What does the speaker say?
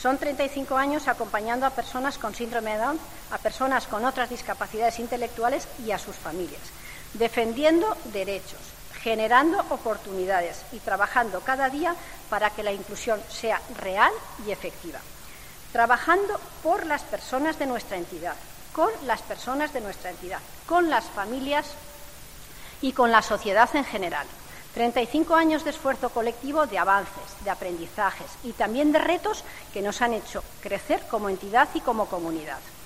Son 35 años acompañando a personas con síndrome de Down, a personas con otras discapacidades intelectuales y a sus familias, defendiendo derechos, generando oportunidades y trabajando cada día para que la inclusión sea real y efectiva. Trabajando por las personas de nuestra entidad, con las personas de nuestra entidad, con las familias y con la sociedad en general. 35 años de esfuerzo colectivo, de avances, de aprendizajes y también de retos que nos han hecho crecer como entidad y como comunidad.